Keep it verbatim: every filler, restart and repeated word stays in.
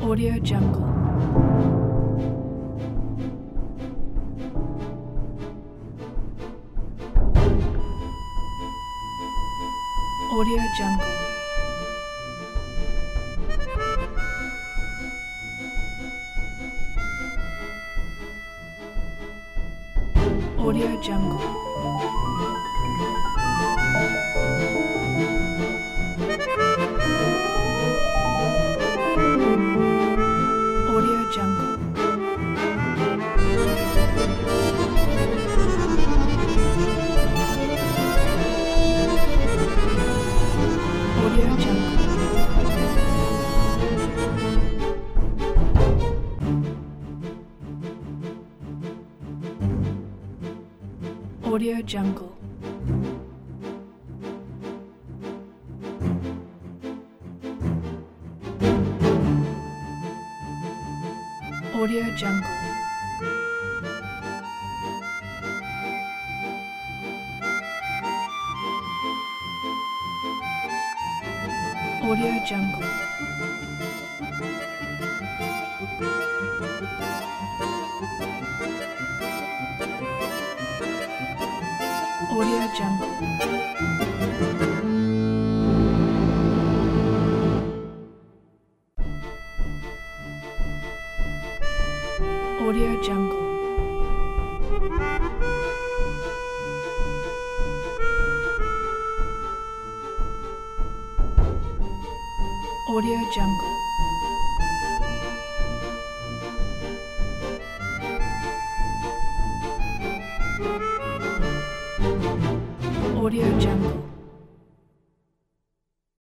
Audio Jungle. Audio Jungle. Audio Jungle. Audio Jungle. Audio Jungle. Audio Jungle. Audio Jungle. Audio Jungle. Audio Jungle. Audio Jungle. Audio Jungle. Audio Jungle.